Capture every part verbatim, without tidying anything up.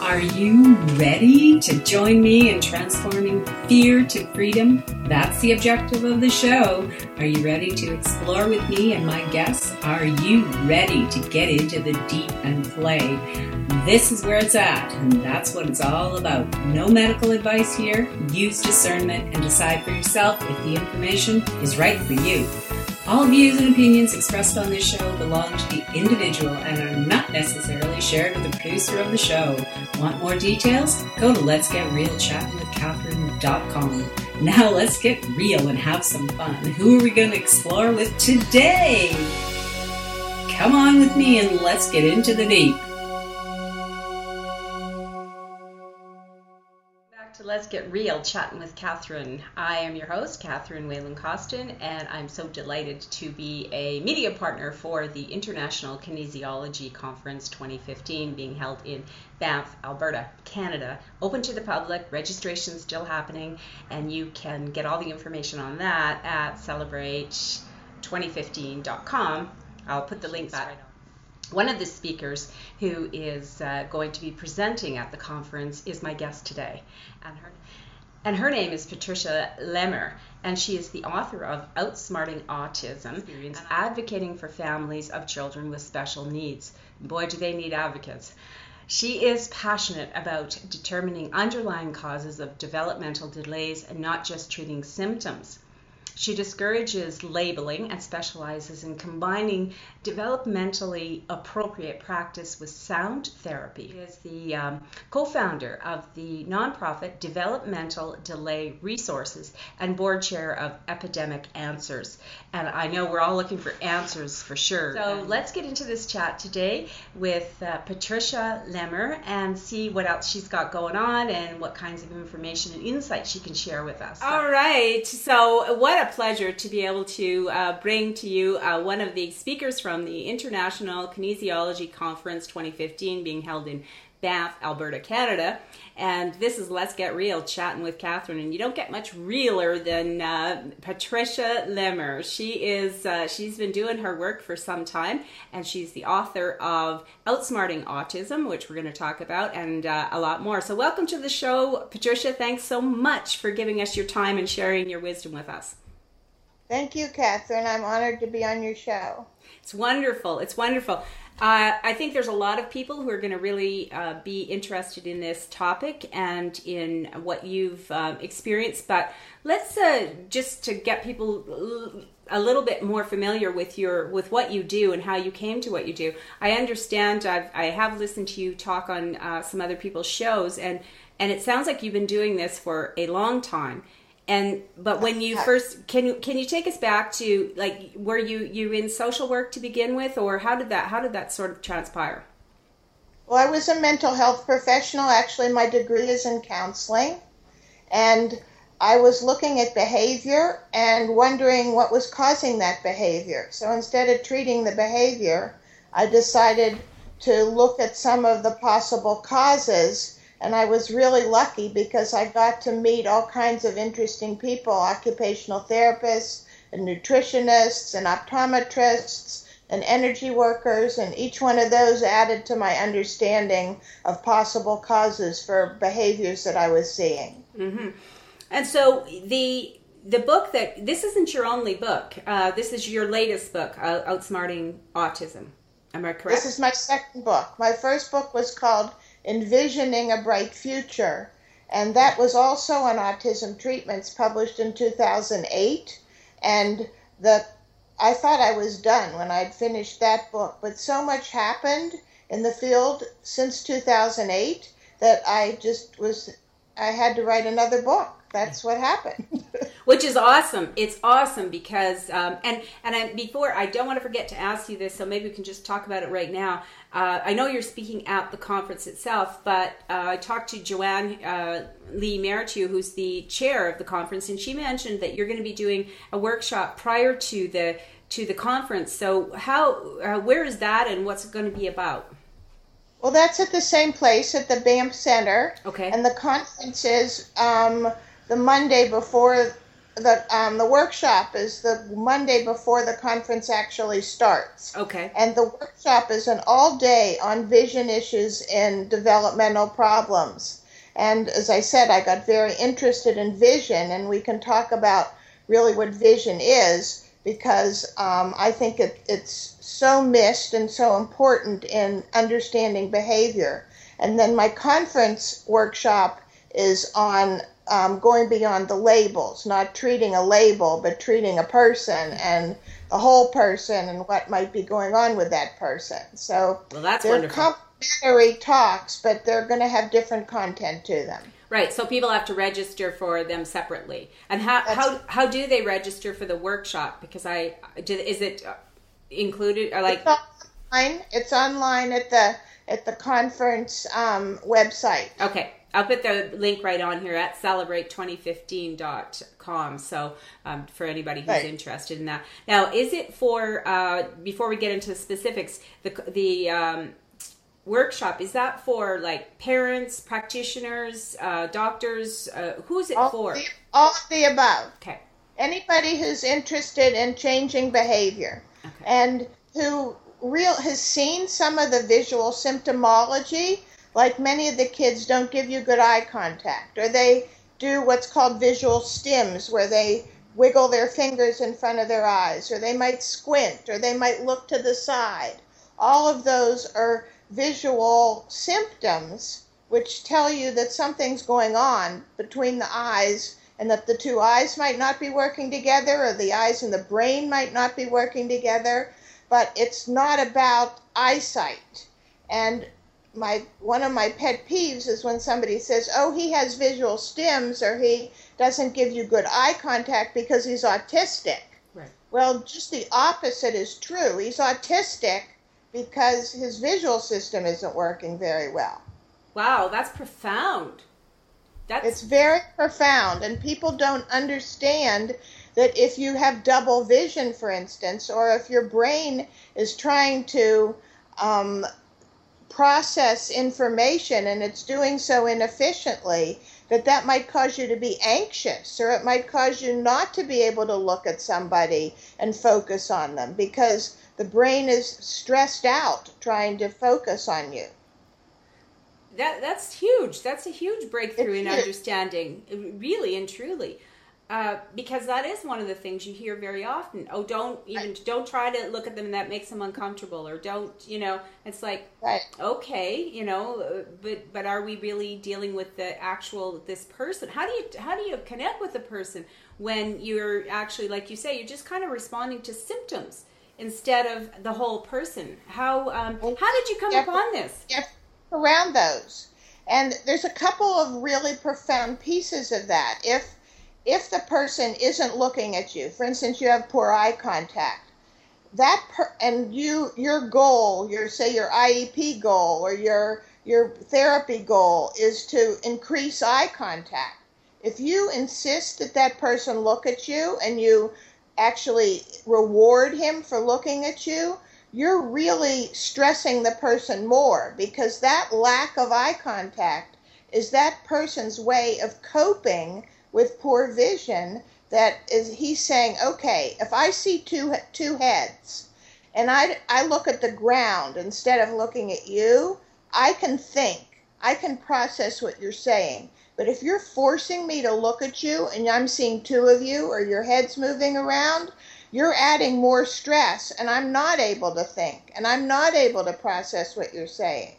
Are you ready to join me in transforming fear to freedom? That's the objective of the show. Are you ready to explore with me and my guests? Are you ready to get into the deep and play? This is where it's at, and that's what it's all about. No medical advice here. Use discernment and decide for yourself if the information is right for you. All views and opinions expressed on this show belong to the individual and are not necessarily shared with the producer of the show. Want more details? Go to lets get real chatting with catherine dot com. Now let's get real and have some fun. Who are we going to explore with today? Come on with me and let's get into the deep. To Let's Get Real, Chatting with Catherine. I am your host, Catherine Whalen-Costin, and I'm so delighted to be a media partner for the International Kinesiology Conference twenty fifteen being held in Banff, Alberta, Canada. Open to the public, registration is still happening, and you can get all the information on that at celebrate twenty fifteen dot com. I'll put the link back. One of the speakers who is uh, going to be presenting at the conference is my guest today. And her, and her name is Patricia Lemmer, and she is the author of Outsmarting Autism, advocating for families of children with special needs. Boy, do they need advocates. She is passionate about determining underlying causes of developmental delays and not just treating symptoms. She discourages labeling and specializes in combining developmentally appropriate practice with sound therapy. She is the um, co-founder of the nonprofit Developmental Delay Resources and board chair of Epidemic Answers. And I know we're all looking for answers for sure. So let's get into this chat today with uh, Patricia Lemmer and see what else she's got going on and what kinds of information and insight she can share with us. All right. So what a pleasure to be able to uh, bring to you uh, one of the speakers from the International Kinesiology Conference twenty fifteen being held in Banff, Alberta, Canada. And this is Let's Get Real, Chatting with Catherine. And you don't get much realer than uh, Patricia Lemmer. She is, uh, she's been doing her work for some time, and she's the author of Outsmarting Autism, which we're going to talk about, and uh, a lot more. So welcome to the show, Patricia. Thanks so much for giving us your time and sharing your wisdom with us. Thank you, Catherine. I'm honored to be on your show. It's wonderful. It's wonderful. Uh, I think there's a lot of people who are going to really uh, be interested in this topic and in what you've uh, experienced. But let's uh, just to get people a little bit more familiar with your with what you do and how you came to what you do. I understand. I've, I have listened to you talk on uh, some other people's shows, and and it sounds like you've been doing this for a long time. And but when you first can you can you take us back to, like, were you you in social work to begin with, or how did that how did that sort of transpire? Well, I was a mental health professional. Actually, my degree is in counseling, and I was looking at behavior and wondering what was causing that behavior. So instead of treating the behavior, I decided to look at some of the possible causes. And I was really lucky because I got to meet all kinds of interesting people, occupational therapists and nutritionists and optometrists and energy workers, and each one of those added to my understanding of possible causes for behaviors that I was seeing. Mm-hmm. And so the the book that, this isn't your only book, uh, this is your latest book, uh, Outsmarting Autism. Am I correct? This is my second book. My first book was called Envisioning a Bright Future, and that was also on autism treatments, published in two thousand eight, and the I thought I was done when I'd finished that book, but so much happened in the field since two thousand eight that I just was I had to write another book. That's what happened. Which is awesome. It's awesome because, um, and and I, before, I don't want to forget to ask you this, so maybe we can just talk about it right now. Uh, I know you're speaking at the conference itself, but uh, I talked to Joanne uh, Lee Meritu, who's the chair of the conference, and she mentioned that you're going to be doing a workshop prior to the to the conference. So how, uh, where is that, and what's it going to be about? Well, that's at the same place, at the Banff Center. Okay. And the conference is um, the Monday before the um, the workshop is the Monday before the conference actually starts. Okay. And the workshop is an all day on vision issues in developmental problems. And as I said, I got very interested in vision, and we can talk about really what vision is, because um, I think it, it's so missed and so important in understanding behavior. And then my conference workshop is on um, going beyond the labels, not treating a label, but treating a person and the whole person and what might be going on with that person. So well, that's they're wonderful. Complementary talks, but they're going to have different content to them. Right, so people have to register for them separately. And how how how do they register for the workshop? Because I do, is it included or like it's online? It's online at the at the conference um, website. Okay, I'll put the link right on here at celebrate twenty fifteen dot com. So um, for anybody who's right. interested in that. Now, is it for uh, before we get into the specifics, the the um, workshop, is that for like parents, practitioners, uh, doctors? Uh, who's it all for? The, all of the above. Okay. Anybody who's interested in changing behavior Okay. and who real has seen some of the visual symptomology, like many of the kids don't give you good eye contact, or they do what's called visual stims, where they wiggle their fingers in front of their eyes, or they might squint, or they might look to the side. All of those are visual symptoms which tell you that something's going on between the eyes, and that the two eyes might not be working together, or the eyes and the brain might not be working together. But it's not about eyesight. And my one of my pet peeves is when somebody says, oh, he has visual stims, or he doesn't give you good eye contact because he's autistic. Right. Well, just the opposite is true. He's autistic because his visual system isn't working very well. Wow, that's profound. That's It's very profound, and people don't understand that if you have double vision, for instance, or if your brain is trying to um, process information and it's doing so inefficiently, that that might cause you to be anxious, or it might cause you not to be able to look at somebody and focus on them because the brain is stressed out trying to focus on you. That that's huge. That's a huge breakthrough It's in huge. understanding, really and truly, uh, because that is one of the things you hear very often. Oh, don't even don't try to look at them, and that makes them uncomfortable. Or don't, you know, it's like Right. okay, you know, uh, but but are we really dealing with the actual this person? How do you how do you connect with a person when you're actually, like you say, you're just kind of responding to symptoms instead of the whole person? How um, how did you come Yeah. upon this? Yeah. Around those, and there's a couple of really profound pieces of that. If if the person isn't looking at you, for instance, you have poor eye contact, that per, and you your goal, your say your I E P goal or your your therapy goal is to increase eye contact. If you insist that that person look at you and you actually reward him for looking at you, you're really stressing the person more, because that lack of eye contact is that person's way of coping with poor vision. That is, he's saying, okay, if I see two two heads and I, I look at the ground instead of looking at you, I can think, I can process what you're saying. But if you're forcing me to look at you and I'm seeing two of you, or your head's moving around, you're adding more stress, and I'm not able to think, and I'm not able to process what you're saying.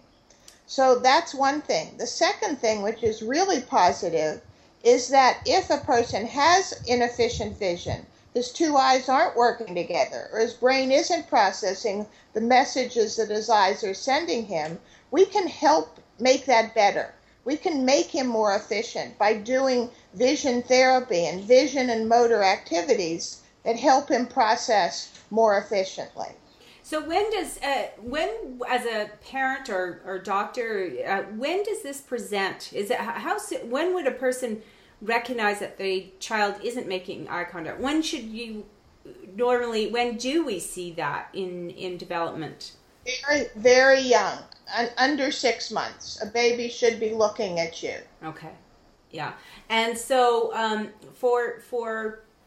So that's one thing. The second thing, which is really positive, is that if a person has inefficient vision, his two eyes aren't working together, or his brain isn't processing the messages that his eyes are sending him, we can help make that better. We can make him more efficient by doing vision therapy and vision and motor activities that help him process more efficiently. So when does, uh, when as a parent or, or doctor, uh, when does this present? Is it how? When would a person recognize that the child isn't making eye contact? When should you normally? When do we see that in in development? Very, very young, un- under six months. A baby should be looking at you. Okay, yeah, and so um, for for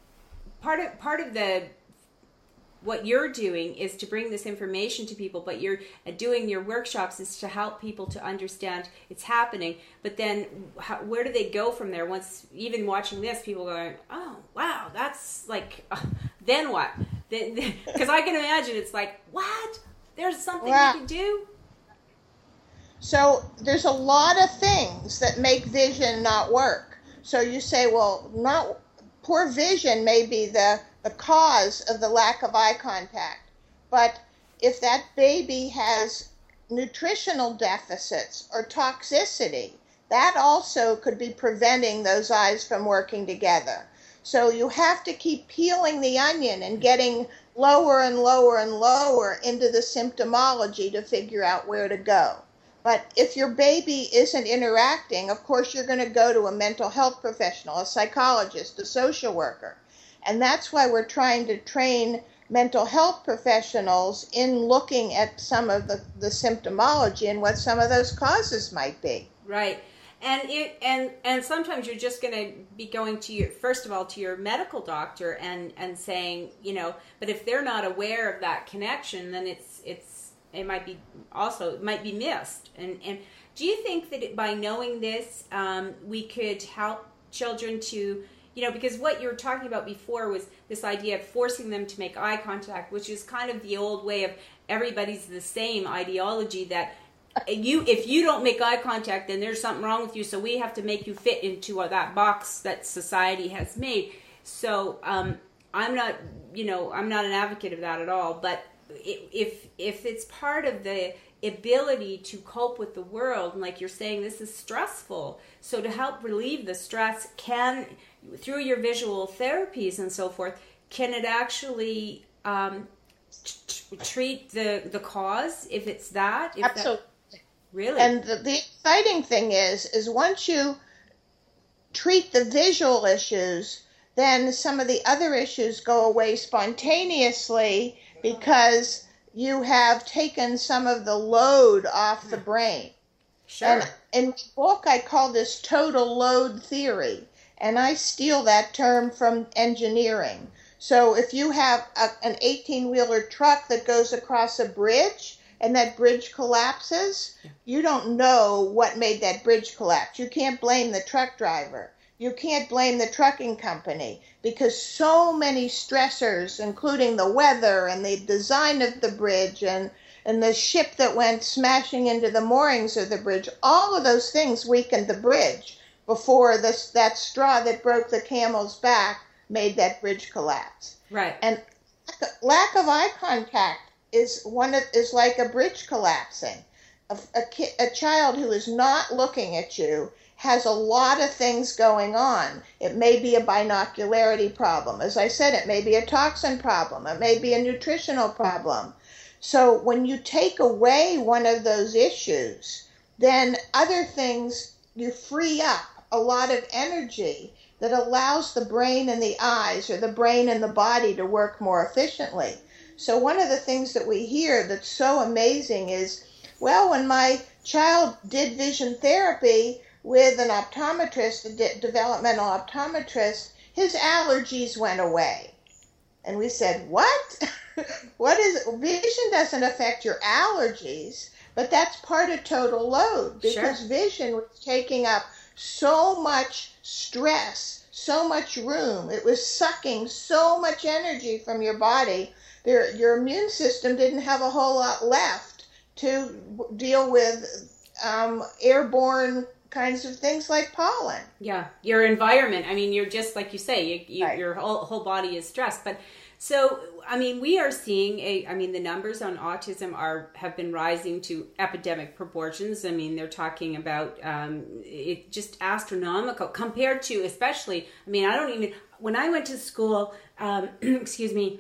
part of part of the what you're doing is to bring this information to people, but you're uh, doing your workshops is to help people to understand it's happening. But then how, where do they go from there? Once, even watching this, people going, oh, wow, that's like, uh, then what? Because I can imagine it's like, what? There's something wow. you can do? So there's a lot of things that make vision not work. So you say, well, not poor vision may be the the cause of the lack of eye contact. But if that baby has nutritional deficits or toxicity, that also could be preventing those eyes from working together. So you have to keep peeling the onion and getting lower and lower and lower into the symptomology to figure out where to go. But if your baby isn't interacting, of course you're going to go to a mental health professional, a psychologist, a social worker. And that's why we're trying to train mental health professionals in looking at some of the, the symptomology and what some of those causes might be. Right. And it and and sometimes you're just going to be going to your, first of all, to your medical doctor and, and saying, you know, but if they're not aware of that connection, then it's it's it might be also it might be missed. And and do you think that it, by knowing this, um, we could help children to, you know, because what you were talking about before was this idea of forcing them to make eye contact, which is kind of the old way of everybody's the same ideology that you, if you don't make eye contact, then there's something wrong with you. So we have to make you fit into that box that society has made. So um, I'm not, you know, I'm not an advocate of that at all. But if if it's part of the ability to cope with the world, and like you're saying, this is stressful. So to help relieve the stress, can through your visual therapies and so forth, can it actually um, t- treat the the cause if it's that? If Absolutely. That, really? And the, the exciting thing is, is once you treat the visual issues, then some of the other issues go away spontaneously because you have taken some of the load off the brain. Sure. And in my book, I call this total load theory. And I steal that term from engineering. So if you have a, an eighteen-wheeler truck that goes across a bridge and that bridge collapses, you don't know what made that bridge collapse. You can't blame the truck driver. You can't blame the trucking company because so many stressors, including the weather and the design of the bridge and, and the ship that went smashing into the moorings of the bridge, all of those things weakened the bridge before this, that straw that broke the camel's back made that bridge collapse. Right. And lack of eye contact is one of, is like a bridge collapsing. A, a, ki, a child who is not looking at you has a lot of things going on. It may be a binocularity problem. As I said, it may be a toxin problem. It may be a nutritional problem. So when you take away one of those issues, then other things, you free up a lot of energy that allows the brain and the eyes or the brain and the body to work more efficiently. So one of the things that we hear that's so amazing is, well, when my child did vision therapy with an optometrist, a de- developmental optometrist, his allergies went away. And we said, what? What is it? Vision doesn't affect your allergies, but that's part of total load because Sure. vision was taking up so much stress, so much room. It was sucking so much energy from your body. Your, your immune system didn't have a whole lot left to deal with um, airborne kinds of things like pollen. Yeah, your environment. I mean, you're just like you say, you, you, Right. your whole whole body is stressed. But so, I mean, we are seeing a. I mean, the numbers on autism are have been rising to epidemic proportions. I mean, they're talking about um, it just astronomical compared to, especially. I mean, I don't even when I went to school. Um, excuse me.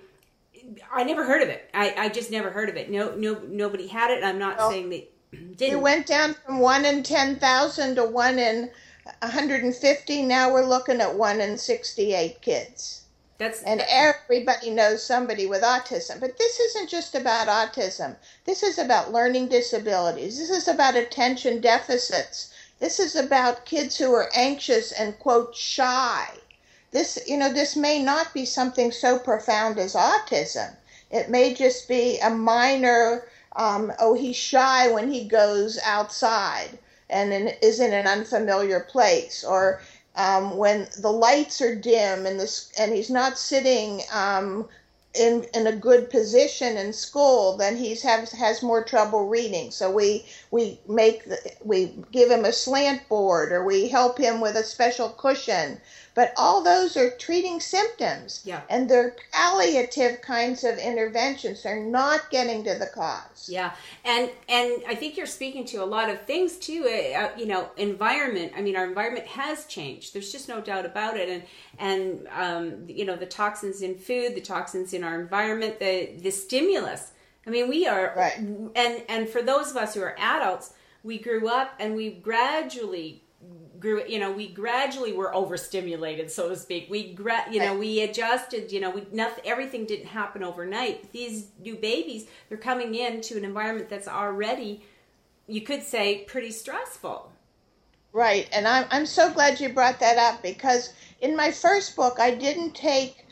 I never heard of it. I, I just never heard of it. No, no, nobody had it. I'm not Well, saying they didn't. It went down from one in ten thousand to one in one hundred fifty. Now we're looking at one in sixty-eight kids. That's And everybody knows somebody with autism. But this isn't just about autism. This is about learning disabilities. This is about attention deficits. This is about kids who are anxious and, quote, shy. this, you know, this may not be something so profound as autism. It may just be a minor, um, oh, he's shy when he goes outside and in, is in an unfamiliar place, or um, when the lights are dim and the and he's not sitting um, in in a good position in school, then he's has has more trouble reading. So we we make the, we give him a slant board, or we help him with a special cushion. But all those are treating symptoms, yeah. and they're palliative kinds of interventions. They're not getting to the cause. Yeah, and and I think you're speaking to a lot of things too. Uh, you know, environment. I mean, our environment has changed. There's just no doubt about it. And and um, you know, the toxins in food, the toxins in our environment, the the stimulus. I mean, we are right. And and for those of us who are adults, we grew up and we gradually. Grew, you know, we gradually were overstimulated, so to speak. We, gra- you know, we adjusted. You know, we nothing. Everything didn't happen overnight. These new babies, they're coming into an environment that's already, you could say, pretty stressful. Right, and I'm I'm so glad you brought that up, because in my first book, I didn't take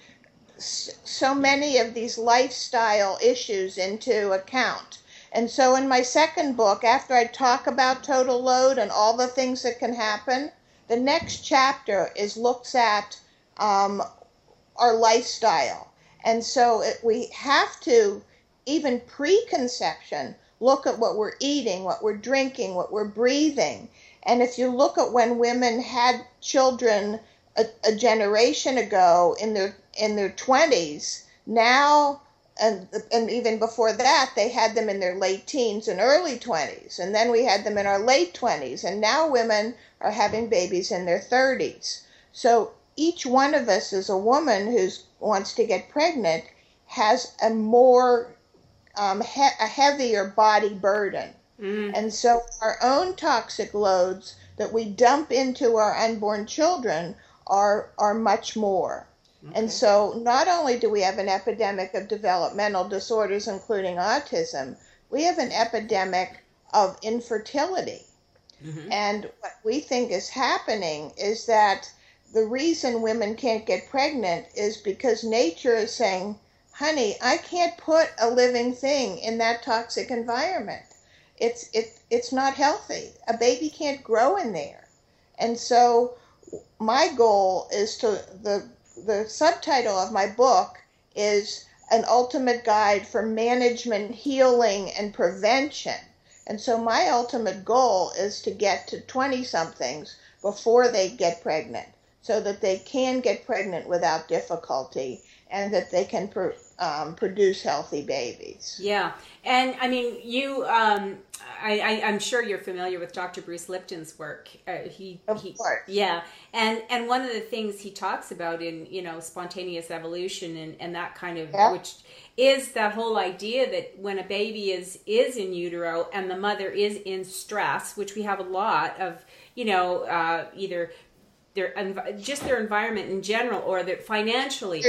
so many of these lifestyle issues into account. And so in my second book, after I talk about total load and all the things that can happen, the next chapter is looks at um, our lifestyle. And so it, we have to, even pre-conception, look at what we're eating, what we're drinking, what we're breathing. And if you look at when women had children a, a generation ago in their in their twenties, now And, and even before that, they had them in their late teens and early twenties. And then we had them in our late twenties. And now women are having babies in their thirties. So each one of us as a woman who wants to get pregnant has a more, um, he- a heavier body burden. Mm. And so our own toxic loads that we dump into our unborn children are, are much more. Okay. And so not only do we have an epidemic of developmental disorders, including autism, we have an epidemic of infertility. Mm-hmm. And what we think is happening is that the reason women can't get pregnant is because nature is saying, honey, I can't put a living thing in that toxic environment. It's, it, it's not healthy. A baby can't grow in there. And so my goal is to... the The subtitle of my book is An Ultimate Guide for Management, Healing, and Prevention. And so my ultimate goal is to get to twenty-somethings before they get pregnant, so that they can get pregnant without difficulty and that they can pr- um, produce healthy babies. Yeah. And I mean, you, um, I, I, I'm sure you're familiar with Doctor Bruce Lipton's work. Uh, he, of he, course. Yeah. And, and one of the things he talks about in, you know, spontaneous evolution and, and that kind of, yeah. which is that whole idea that when a baby is, is in utero and the mother is in stress, which we have a lot of, you know, uh, either their, just their environment in general or that financially,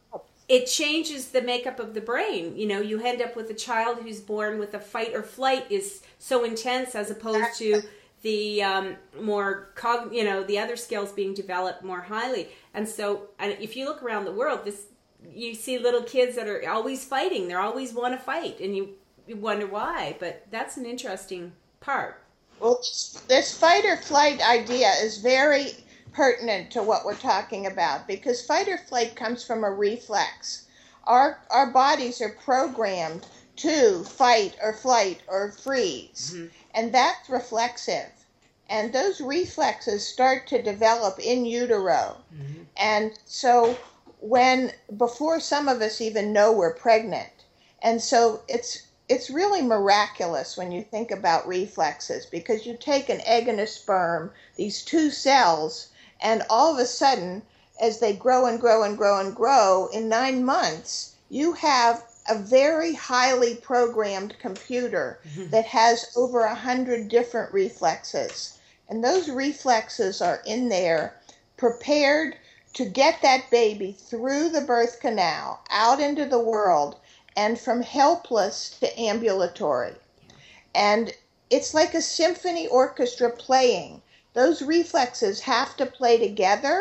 it changes the makeup of the brain. You know, you end up with a child who's born with a fight or flight is so intense as opposed to the um, more, cog- you know, the other skills being developed more highly. And so and if you look around the world, this you see little kids that are always fighting. They always want to fight. And you, you wonder why. But that's an interesting part. Well, this fight or flight idea is very pertinent to what we're talking about, because fight or flight comes from a reflex. Our our bodies are programmed to fight or flight or freeze, mm-hmm. and that's reflexive. And those reflexes start to develop in utero. Mm-hmm. And so when, before some of us even know we're pregnant, and so it's it's really miraculous when you think about reflexes, because you take an egg and a sperm, these two cells, and all of a sudden, as they grow and grow and grow and grow, in nine months, you have a very highly programmed computer mm-hmm. that has over a hundred different reflexes. And those reflexes are in there, prepared to get that baby through the birth canal, out into the world, and from helpless to ambulatory. And it's like a symphony orchestra playing. Those reflexes have to play together,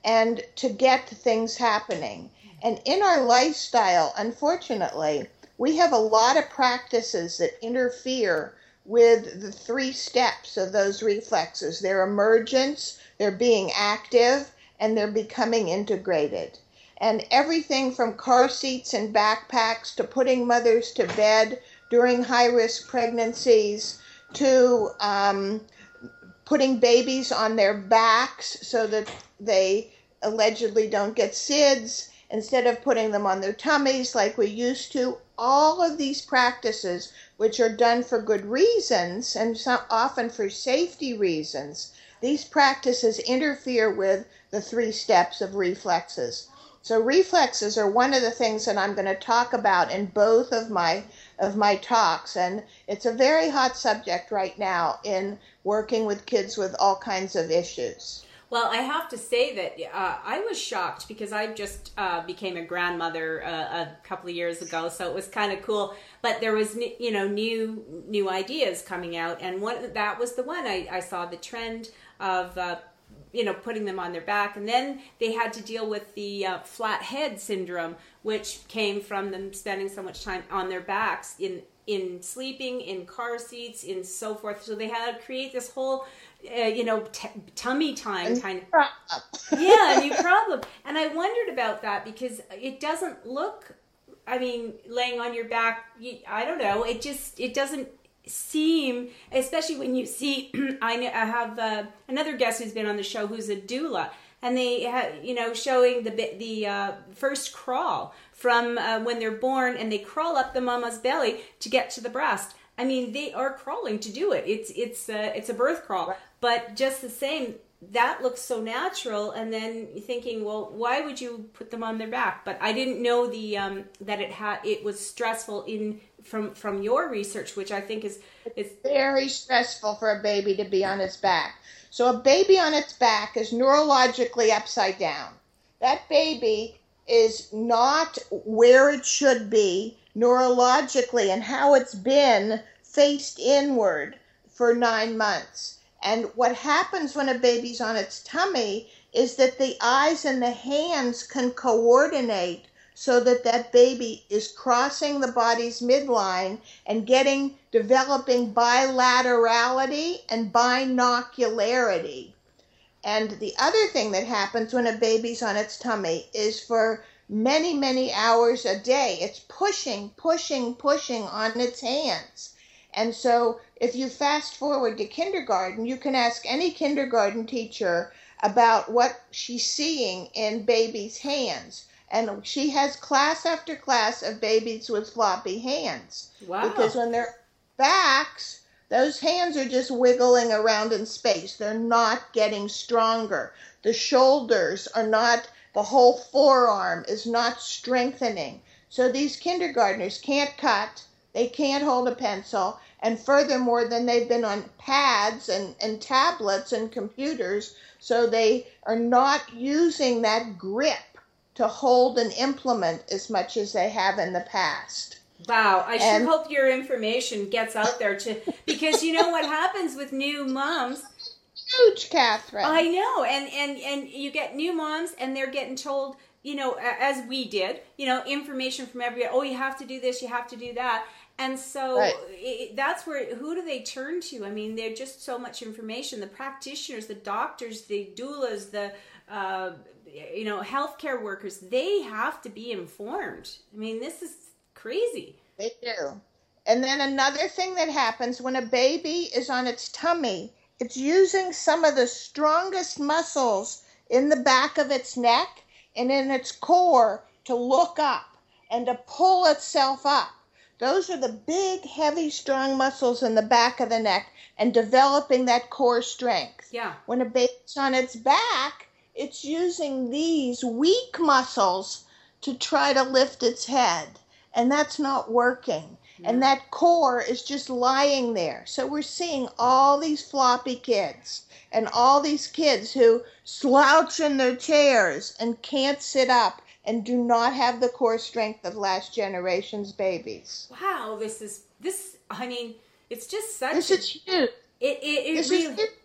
and to get things happening. And in our lifestyle, unfortunately, we have a lot of practices that interfere with the three steps of those reflexes: their emergence, their being active, and their becoming integrated. And everything from car seats and backpacks to putting mothers to bed during high-risk pregnancies to um, putting babies on their backs so that they allegedly don't get S I D S, instead of putting them on their tummies like we used to. All of these practices, which are done for good reasons and so often for safety reasons, these practices interfere with the three steps of reflexes. So reflexes are one of the things that I'm going to talk about in both of my of my talks, and it's a very hot subject right now in working with kids with all kinds of issues. Well, I have to say that uh, I was shocked because I just uh, became a grandmother uh, a couple of years ago, so it was kind of cool. But there was, you know, new new ideas coming out, and one that was the one I, I saw the trend of, uh, you know, putting them on their back, and then they had to deal with the uh, flat head syndrome, which came from them spending so much time on their backs in in sleeping, in car seats, in so forth. So they had to create this whole, uh, you know, t- tummy time kind of, yeah, a new problem. And I wondered about that because it doesn't look, I mean, laying on your back, you, I don't know, it just, it doesn't seem, especially when you see, I, know, I have uh, another guest who's been on the show who's a doula, and they have, you know, showing the the uh, first crawl from uh, when they're born, and they crawl up the mama's belly to get to the breast. I mean, they are crawling to do it. It's it's uh, it's a birth crawl, right. But just the same, that looks so natural. And then thinking, well, why would you put them on their back? But I didn't know the um, that it had it was stressful in from from your research, which I think is is very stressful for a baby to be on its back. So a baby on its back is neurologically upside down. That baby is not where it should be neurologically and how it's been faced inward for nine months. And what happens when a baby's on its tummy is that the eyes and the hands can coordinate so that that baby is crossing the body's midline and getting, developing bilaterality and binocularity. And the other thing that happens when a baby's on its tummy is for many, many hours a day, it's pushing, pushing, pushing on its hands. And so if you fast forward to kindergarten, you can ask any kindergarten teacher about what she's seeing in babies' hands. And she has class after class of babies with floppy hands. Wow. Because when they're backs, those hands are just wiggling around in space. They're not getting stronger. The shoulders are not, the whole forearm is not strengthening. So these kindergartners can't cut, they can't hold a pencil, and furthermore, then they've been on pads and, and tablets and computers, so they are not using that grip to hold an implement as much as they have in the past. Wow, I and, sure hope your information gets out there to, because you know what happens with new moms. Huge, Catherine. I know, and, and, and you get new moms and they're getting told, you know, as we did, you know, information from everywhere. Oh, you have to do this, you have to do that. And so right. it, that's where, who do they turn to? I mean, there's just so much information. The practitioners, the doctors, the doulas, the, uh, you know, healthcare workers, they have to be informed. I mean, this is crazy. They do. And then another thing that happens when a baby is on its tummy, it's using some of the strongest muscles in the back of its neck and in its core to look up and to pull itself up. Those are the big, heavy, strong muscles in the back of the neck and developing that core strength. Yeah. When a baby's on its back, it's using these weak muscles to try to lift its head. And that's not working. Yeah. And that core is just lying there. So we're seeing all these floppy kids and all these kids who slouch in their chairs and can't sit up and do not have the core strength of last generation's babies. Wow, this is, this, I mean, it's just such This a, is huge. It, it, it this really, is huge.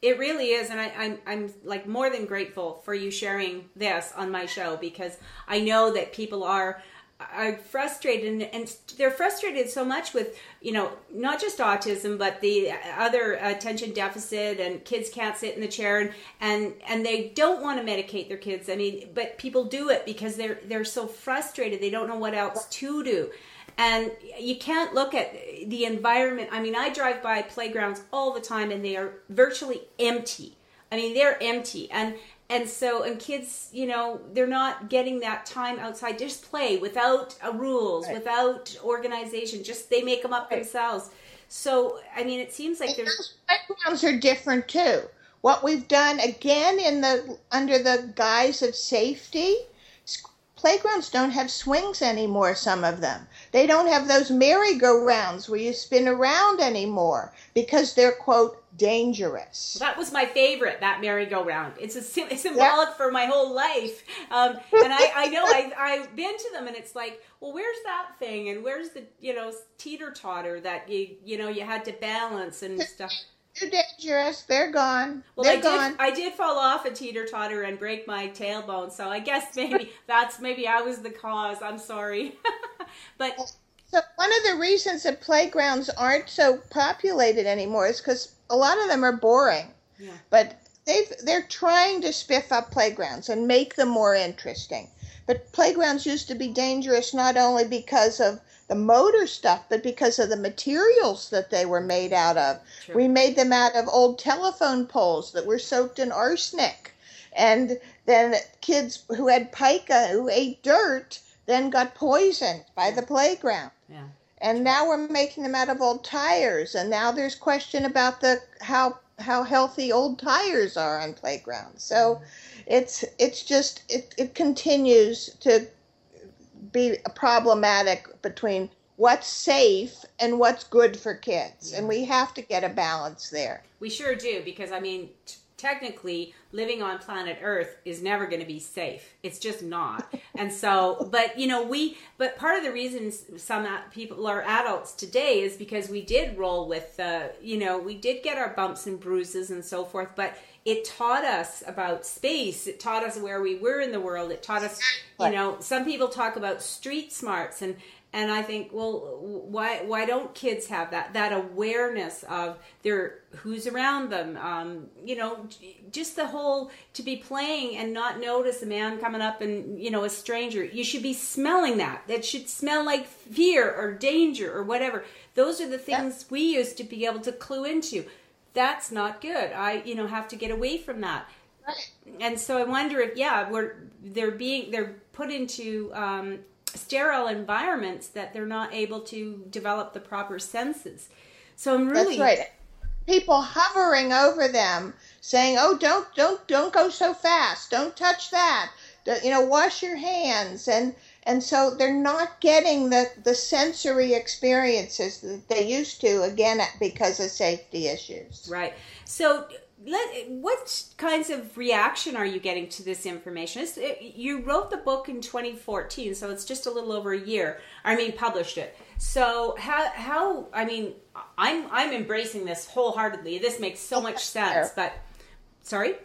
It really is, and I, I'm I'm like more than grateful for you sharing this on my show, because I know that people are are frustrated, and, and they're frustrated so much with, you know, not just autism, but the other attention deficit, and kids can't sit in the chair, and and, and they don't want to medicate their kids. I mean, but people do it because they're they're so frustrated. They don't know what else to do. And you can't look at the environment. I mean, I drive by playgrounds all the time, and they are virtually empty. I mean, they're empty. And and so, and kids, you know, they're not getting that time outside. Just play without uh, rules, right. without organization. Just, they make them up right. themselves. So, I mean, it seems like and there's... Playgrounds are different, too. What we've done, again, in the under the guise of safety, playgrounds don't have swings anymore, some of them. They don't have those merry-go-rounds where you spin around anymore because they're, quote, dangerous. That was my favorite, that merry-go-round. It's a it's symbolic yeah. for my whole life. Um, and I, I know I, I've been to them, and it's like, well, where's that thing? And where's the, you know, teeter-totter that, you you know, you had to balance and stuff. Too dangerous. They're gone. Well, They're I gone. did. I did fall off a teeter-totter and break my tailbone, so I guess maybe that's maybe I was the cause. I'm sorry, but so one of the reasons that playgrounds aren't so populated anymore is because a lot of them are boring. Yeah. But they've they're trying to spiff up playgrounds and make them more interesting. But playgrounds used to be dangerous not only because of the motor stuff, but because of the materials that they were made out of. Sure. We made them out of old telephone poles that were soaked in arsenic. And then kids who had pica, who ate dirt, then got poisoned by the playground. Yeah. And now we're making them out of old tires. And now there's question about the how how healthy old tires are on playgrounds. So it's it's just, it, it continues to be problematic between what's safe and what's good for kids. Yeah. And we have to get a balance there. We sure do, because I mean, t- technically living on planet Earth is never going to be safe. It's just not. And so, but you know, we, but part of the reason some people are adults today is because we did roll with, uh, you know, we did get our bumps and bruises and so forth, but it taught us about space. It taught us where we were in the world. It taught us, you know, some people talk about street smarts, and, and I think, well, why why don't kids have that that awareness of their who's around them? Um, you know, just the whole to be playing and not notice a man coming up and, you know, a stranger. You should be smelling that. That should smell like fear or danger or whatever. Those are the things we used to be able to clue into. That's not good. I, you know, have to get away from that. Right. And so I wonder if, yeah, we're they're being they're put into um, sterile environments that they're not able to develop the proper senses. So I'm really that's right. People hovering over them, saying, "Oh, don't don't don't go so fast. Don't touch that. You know, wash your hands." And and so they're not getting the, the sensory experiences that they used to, again, because of safety issues. Right. So let, what kinds of reaction are you getting to this information? It's, it, you wrote the book in twenty fourteen, so it's just a little over a year. I mean, published it. So how, how I mean, I'm I'm embracing this wholeheartedly. This makes so much sense. But, sorry?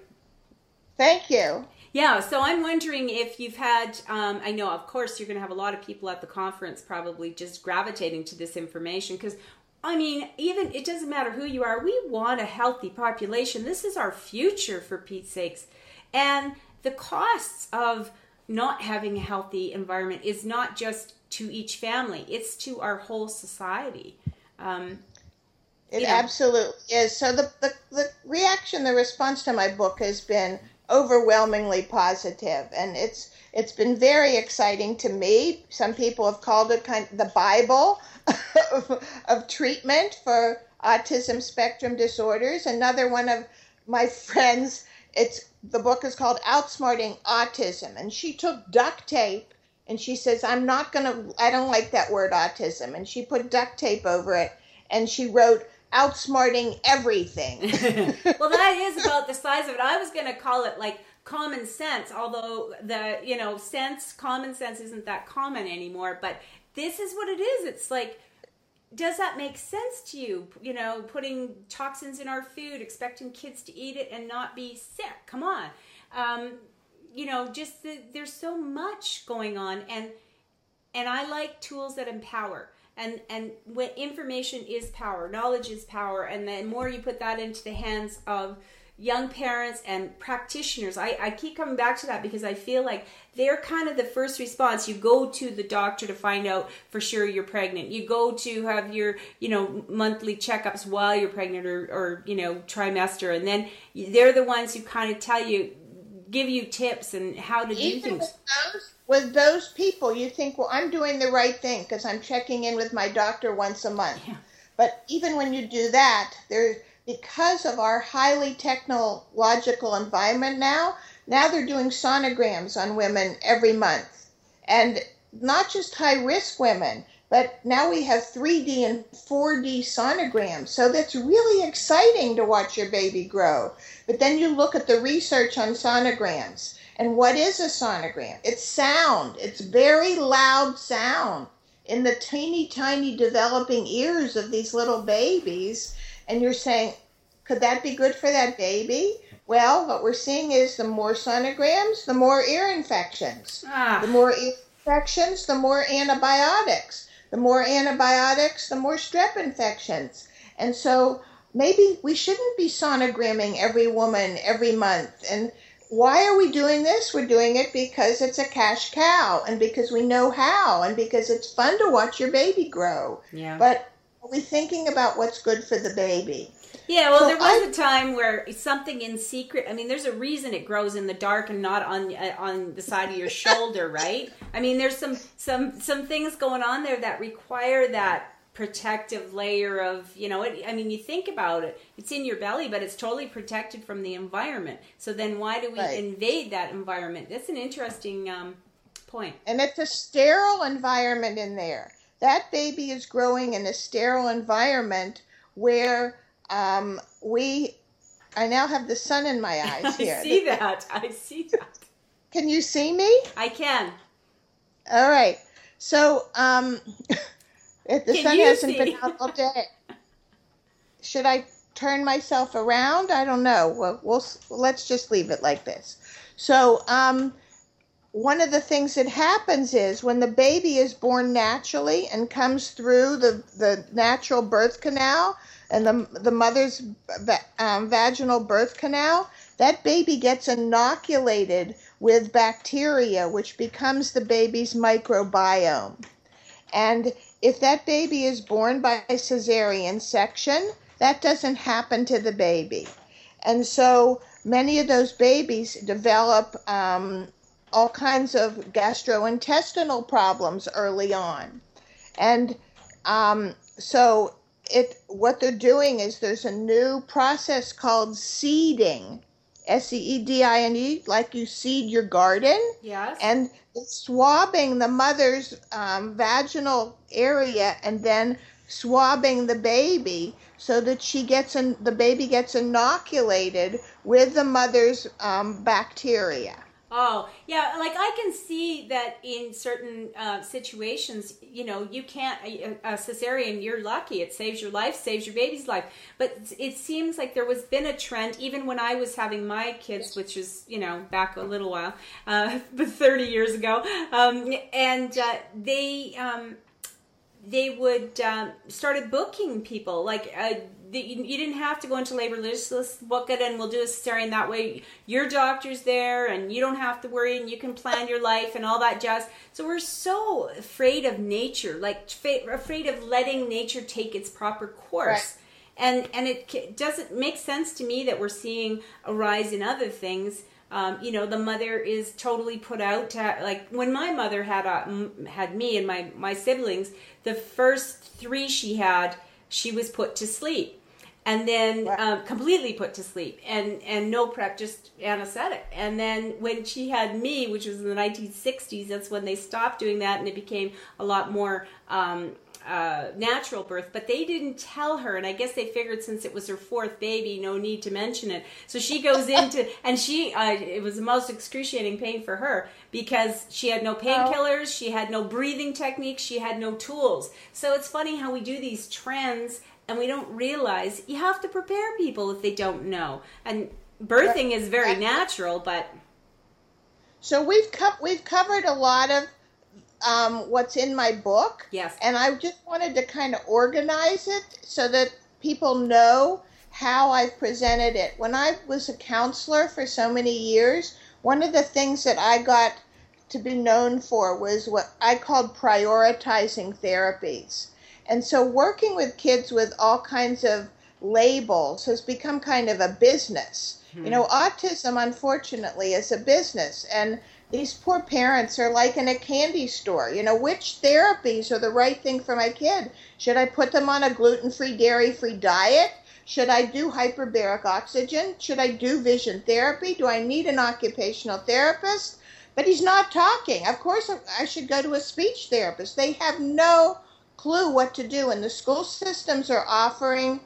Thank you. Yeah, so I'm wondering if you've had, um, I know, of course, you're going to have a lot of people at the conference probably just gravitating to this information because, I mean, even, it doesn't matter who you are, we want a healthy population. This is our future, for Pete's sakes. And the costs of not having a healthy environment is not just to each family, it's to our whole society. Um, it absolutely is. So the, the, the reaction, the response to my book has been overwhelmingly positive, and it's it's been very exciting to me. Some people have called it kind of the Bible of, of treatment for autism spectrum disorders. Another one of my friends, it's the book is called Outsmarting Autism, and she took duct tape and she says, I'm not gonna I don't like that word autism, and she put duct tape over it and she wrote outsmarting everything. Well, that is about the size of it. I was going to call it like common sense, although the, you know, sense, common sense isn't that common anymore. But this is what it is. It's like does that make sense to you? You know, putting toxins in our food, expecting kids to eat it and not be sick. Come on. Um, you know, just the, there's so much going on, and and I like tools that empower. And and when information is power, knowledge is power, and the more you put that into the hands of young parents and practitioners, I, I keep coming back to that because I feel like they're kind of the first response. You go to the doctor to find out for sure you're pregnant. You go to have your, you know, monthly checkups while you're pregnant, or, or you know, trimester, and then they're the ones who kind of tell you, give you tips and how to Even do things. With those, with those people, you think, well, I'm doing the right thing because I'm checking in with my doctor once a month. Yeah. But even when you do that, there, because of our highly technological environment now, now they're doing sonograms on women every month. And not just high-risk women, but now we have three D and four D sonograms. So that's really exciting to watch your baby grow. But then you look at the research on sonograms. And what is a sonogram? It's sound. It's very loud sound in the teeny tiny developing ears of these little babies. And you're saying, could that be good for that baby? Well, what we're seeing is the more sonograms, the more ear infections. Ah. The more ear infections, the more antibiotics. The more antibiotics, the more strep infections. And so maybe we shouldn't be sonogramming every woman every month. And why are we doing this? We're doing it because it's a cash cow, and because we know how, and because it's fun to watch your baby grow. Yeah. But are we thinking about what's good for the baby? Yeah, well, So there was I- a time where something in secret. I mean, there's a reason it grows in the dark and not on uh, on the side of your shoulder, right? I mean, there's some some some things going on there that require that protective layer of, you know. It, I mean, you think about it; it's in your belly, but it's totally protected from the environment. So then, why do we Right. invade that environment? That's an interesting um, point. And it's a sterile environment in there. That baby is growing in a sterile environment where um, we, I now have the sun in my eyes here. I see that. I see that. Can you see me? I can. All right. So um, if the Can sun you hasn't see? been out all day. Should I turn myself around? I don't know. Well, we'll let's just leave it like this. So um, one of the things that happens is when the baby is born naturally and comes through the, the natural birth canal and the, the mother's um, vaginal birth canal, that baby gets inoculated with bacteria, which becomes the baby's microbiome. And if that baby is born by a cesarean section, that doesn't happen to the baby. And so many of those babies develop um, all kinds of gastrointestinal problems early on. And um, so it what they're doing is there's a new process called seeding, S E E D I N E, like you seed your garden. Yes. And swabbing the mother's um, vaginal area and then swabbing the baby so that she gets in, the baby gets inoculated with the mother's um, bacteria. Oh, yeah, like I can see that in certain uh, situations, you know, you can't, a, a cesarean, you're lucky. It saves your life, saves your baby's life. But it seems like there was been a trend, even when I was having my kids, which is, you know, back a little while, uh, but thirty years ago, um, and uh, they... Um, they would um, started booking people like uh, the, you, you didn't have to go into labor. Let's, let's book it and we'll do a cesarean. That way your doctor's there and you don't have to worry and you can plan your life and all that jazz. So we're so afraid of nature, like fa- afraid of letting nature take its proper course. Right. And and it doesn't make sense to me that we're seeing a rise in other things. Um, you know, the mother is totally put out to, like, when my mother had uh, had me and my, my siblings, the first three she had, she was put to sleep. and then Right. um, completely put to sleep, and, and no prep, just anesthetic. And then when she had me, which was in the nineteen sixties, that's when they stopped doing that, and it became a lot more um, uh, natural birth. But they didn't tell her, and I guess they figured since it was her fourth baby, no need to mention it. So she goes into, and she, uh, it was the most excruciating pain for her, because she had no painkillers, she had no breathing techniques, she had no tools. So it's funny how we do these trends and we don't realize you have to prepare people if they don't know. And birthing is very natural, but... So we've co- we've covered a lot of um, what's in my book. Yes. And I just wanted to kind of organize it so that people know how I've presented it. When I was a counselor for so many years, one of the things that I got to be known for was what I called prioritizing therapies. And so working with kids with all kinds of labels has become kind of a business. Hmm. You know, autism, unfortunately, is a business. And these poor parents are like in a candy store. You know, which therapies are the right thing for my kid? Should I put them on a gluten-free, dairy-free diet? Should I do hyperbaric oxygen? Should I do vision therapy? Do I need an occupational therapist? But he's not talking. Of course, I should go to a speech therapist. They have no clue what to do. And the school systems are offering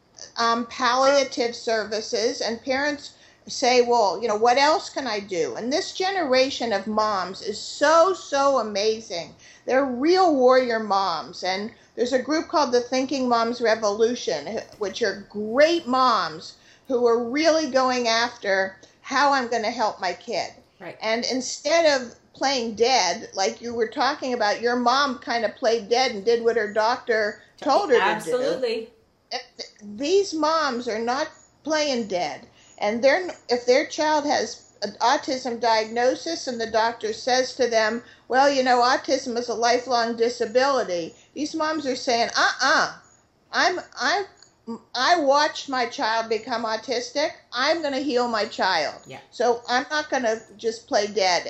um, palliative services, and parents say, well, you know, what else can I do? And this generation of moms is so, so amazing. They're real warrior moms. And there's a group called the Thinking Moms Revolution, which are great moms who are really going after how I'm going to help my kid. Right. And instead of playing dead, like you were talking about, your mom kind of played dead and did what her doctor told her Absolutely. to do. These moms are not playing dead. And they're, if their child has an autism diagnosis and the doctor says to them, well, you know, autism is a lifelong disability, these moms are saying, uh-uh, I'm, I'm, I watched my child become autistic. I'm going to heal my child. Yeah. So I'm not going to just play dead.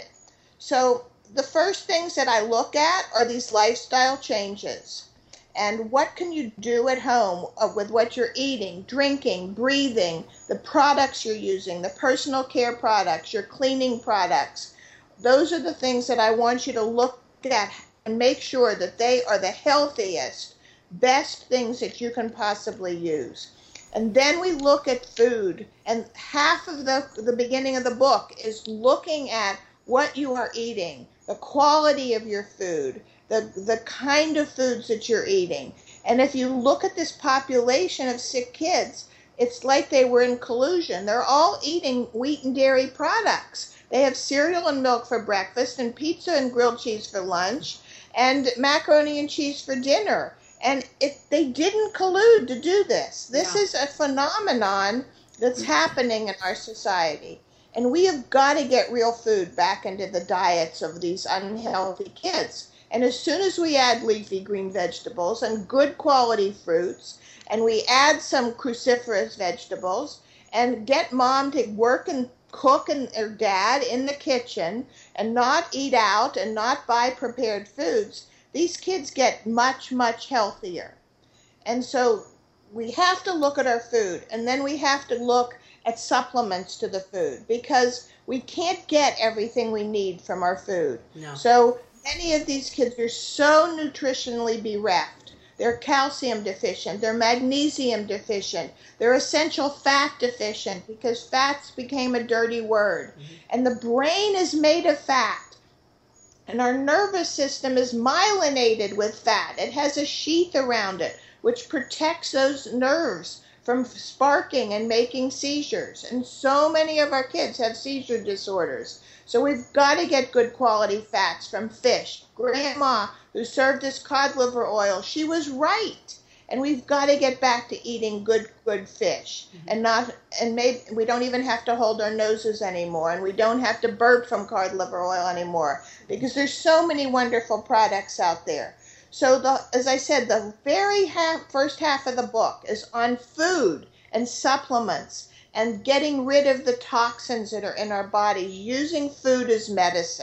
So the first things that I look at are these lifestyle changes. And what can you do at home with what you're eating, drinking, breathing, the products you're using, the personal care products, your cleaning products. Those are the things that I want you to look at and make sure that they are the healthiest, best things that you can possibly use. And then we look at food. And half of the, the beginning of the book is looking at what you are eating, the quality of your food, the the kind of foods that you're eating. And if you look at this population of sick kids, it's like they were in collusion. They're all eating wheat and dairy products. They have cereal and milk for breakfast, and pizza and grilled cheese for lunch, and macaroni and cheese for dinner. And it, they didn't collude to do this. This No. is a phenomenon that's happening in our society. And we have got to get real food back into the diets of these unhealthy kids. And as soon as we add leafy green vegetables and good quality fruits, and we add some cruciferous vegetables, and get mom to work and cook and or dad in the kitchen and not eat out and not buy prepared foods, these kids get much, much healthier. And so we have to look at our food, and then we have to look at supplements to the food, because we can't get everything we need from our food. No. So many of these kids are so nutritionally bereft. They're calcium deficient, they're magnesium deficient, they're essential fat deficient, because fats became a dirty word. Mm-hmm. And the brain is made of fat. And our nervous system is myelinated with fat. It has a sheath around it, which protects those nerves from sparking and making seizures. And so many of our kids have seizure disorders. So we've got to get good quality fats from fish. Grandma, who served us cod liver oil, she was right. And we've got to get back to eating good, good fish. Mm-hmm. And not, and maybe we don't even have to hold our noses anymore. And we don't have to burp from cod liver oil anymore, because there's so many wonderful products out there. So, the, as I said, the very half, first half of the book is on food and supplements and getting rid of the toxins that are in our bodies, using food as medicine.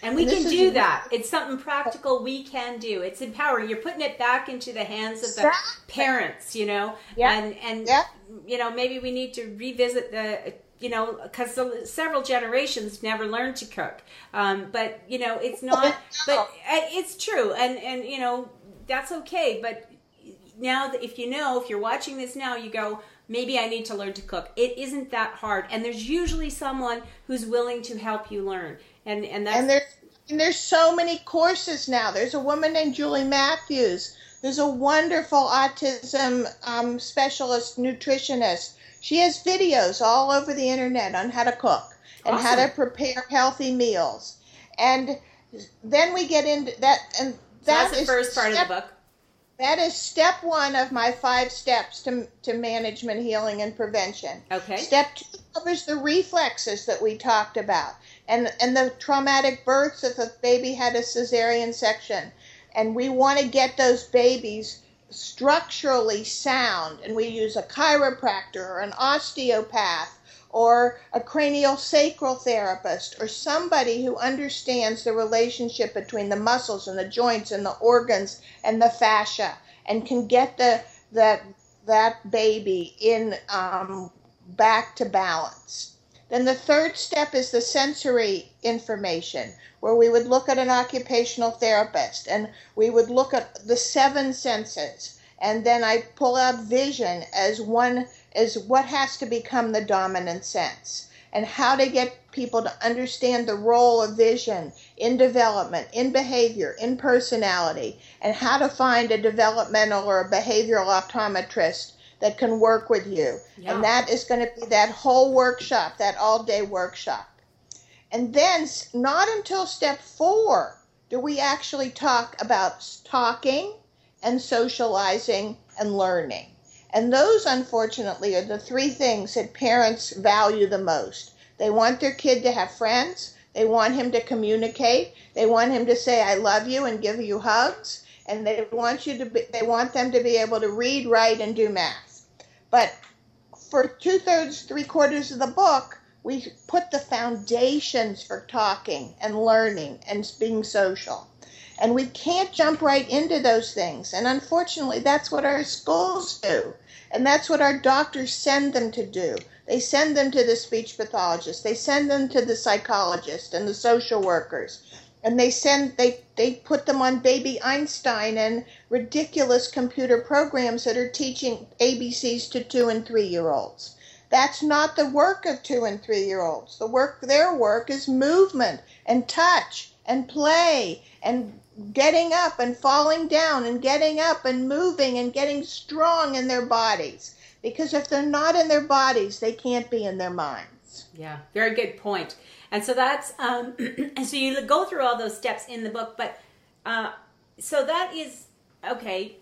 And we And can this do is- that. It's something practical we can do. It's empowering. You're putting it back into the hands of the Exactly. parents, you know. Yeah. And and Yeah. you know, maybe we need to revisit the, you know, because several generations never learned to cook. Um, but you know, it's not. But uh, it's true, and and you know, that's okay. But now, that if you know, if you're watching this now, you go, maybe I need to learn to cook. It isn't that hard, and there's usually someone who's willing to help you learn. And and that's And there's and there's so many courses now. There's a woman named Julie Matthews. There's a wonderful autism um, specialist nutritionist. She has videos all over the internet on how to cook and how Awesome. to prepare healthy meals. And then we get into that, and so that that's the is first part step, of the book. That is step one of my five steps to to management, healing, and prevention. Okay. Step two covers the reflexes that we talked about, and and the traumatic births if a baby had a cesarean section, and we want to get those babies structurally sound, and we use a chiropractor or an osteopath or a cranial sacral therapist or somebody who understands the relationship between the muscles and the joints and the organs and the fascia, and can get the that that baby in um, back to balance. Then the third step is the sensory information, where we would look at an occupational therapist and we would look at the seven senses, and then I pull out vision as one as what has to become the dominant sense, and how to get people to understand the role of vision in development, in behavior, in personality, and how to find a developmental or a behavioral optometrist that can work with you. Yeah. And that is going to be that whole workshop, that all-day workshop. And then s- not until step four do we actually talk about talking and socializing and learning. And those, unfortunately, are the three things that parents value the most. They want their kid to have friends. They want him to communicate. They want him to say, I love you, and give you hugs. And they want you to be, they want them to be able to read, write, and do math. But for two-thirds, three-quarters of the book, we put the foundations for talking and learning and being social. And we can't jump right into those things. And unfortunately, that's what our schools do. And that's what our doctors send them to do. They send them to the speech pathologist. They send them to the psychologist and the social workers. And they send they, they put them on Baby Einstein and ridiculous computer programs that are teaching A B Cs to two and three-year-olds. That's not the work of two and three-year-olds. The work, their work is movement and touch and play and getting up and falling down and getting up and moving and getting strong in their bodies. Because if they're not in their bodies, they can't be in their minds. Yeah, very good point. And so that's, um, and so you go through all those steps in the book, but, uh, so that is, okay,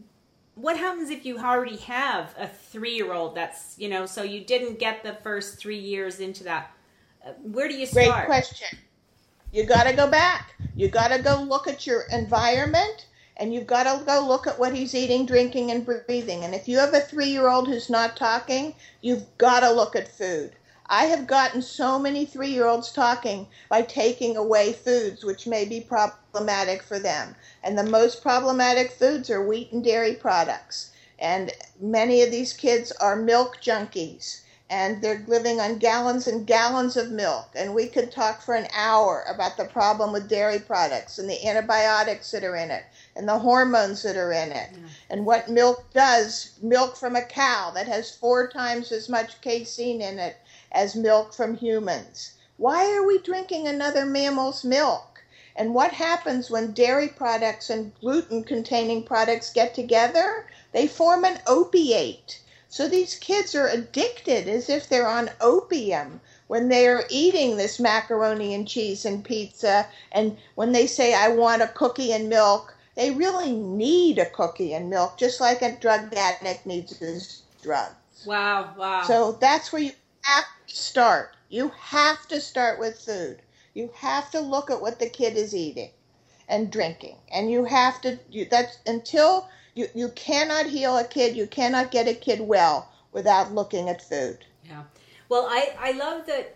what happens if you already have a three-year-old that's, you know, so you didn't get the first three years into that? Uh, where do you start? Great question. You got to go back. You got to go look at your environment, and you've got to go look at what he's eating, drinking, and breathing. And if you have a three-year-old who's not talking, you've got to look at food. I have gotten so many three-year-olds talking by taking away foods which may be problematic for them. And the most problematic foods are wheat and dairy products. And many of these kids are milk junkies, and they're living on gallons and gallons of milk. And we could talk for an hour about the problem with dairy products and the antibiotics that are in it and the hormones that are in it, yeah. And what milk does, milk from a cow that has four times as much casein in it as milk from humans. Why are we drinking another mammal's milk? And what happens when dairy products and gluten-containing products get together? They form an opiate. So these kids are addicted as if they're on opium when they're eating this macaroni and cheese and pizza. And when they say, I want a cookie and milk, they really need a cookie and milk, just like a drug addict needs his drugs. Wow, wow. So that's where you have to start. You have to start with food. You have to look at what the kid is eating and drinking. And you have to, you, that's until you, you cannot heal a kid, you cannot get a kid well without looking at food. Yeah. Well, I, I love that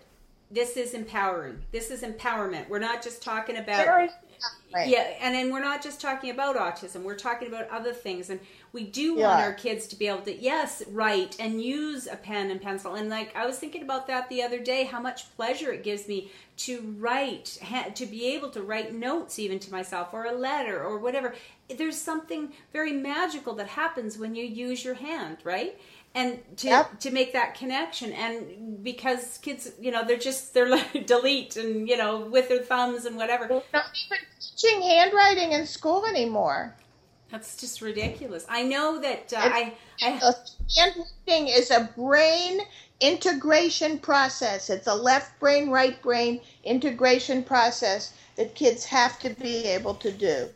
this is empowering. This is empowerment. We're not just talking about... Very Right. Yeah, and then we're not just talking about autism. We're talking about other things, and we do yeah. want our kids to be able to, yes, write and use a pen and pencil. And like I was thinking about that the other day, how much pleasure it gives me to write, ha- to be able to write notes even to myself, or a letter, or whatever. There's something very magical that happens when you use your hand, right? And to yep. to make that connection, and because kids, you know, they're just they're like delete and you know with their thumbs and whatever. They're not even teaching handwriting in school anymore. That's just ridiculous. I know that uh, I, I handwriting is a brain integration process. It's a left brain, right brain integration process that kids have to be able to do.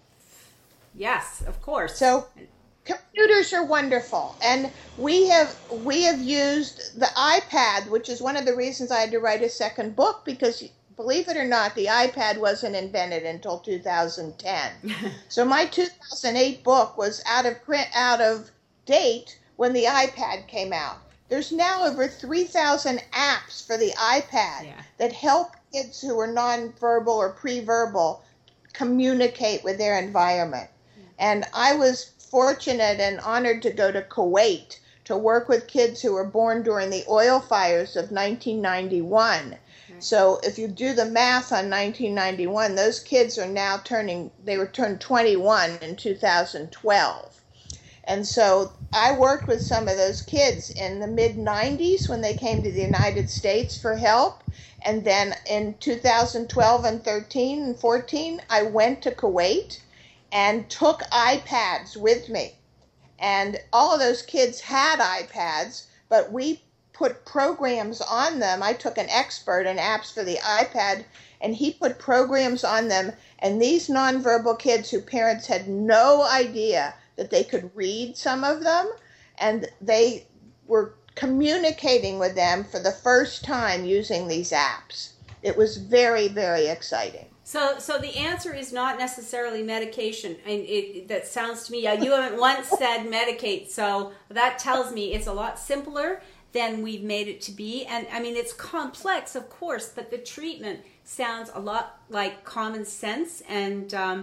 Yes, of course. So. Computers are wonderful, and we have we have used the iPad, which is one of the reasons I had to write a second book, because believe it or not, the iPad wasn't invented until two thousand ten. So my two thousand eight book was out of print, out of date when the iPad came out. There's now over three thousand apps for the iPad yeah. that help kids who are nonverbal or pre-verbal communicate with their environment. Yeah. And I was fortunate and honored to go to Kuwait to work with kids who were born during the oil fires of nineteen ninety-one. Right. So if you do the math on nineteen ninety-one, those kids are now turning, they were turned twenty-one in two thousand twelve. And so I worked with some of those kids in the mid nineties when they came to the United States for help. And then in two thousand twelve and thirteen and fourteen, I went to Kuwait and took iPads with me. And all of those kids had iPads, but we put programs on them. I took an expert in apps for the iPad, and he put programs on them. And these nonverbal kids whose parents had no idea that they could read some of them, and they were communicating with them for the first time using these apps. It was very, very exciting. So, so the answer is not necessarily medication, and it, that sounds to me. Uh, you haven't once said medicate, so that tells me it's a lot simpler than we've made it to be. And I mean, it's complex, of course, but the treatment sounds a lot like common sense, and um,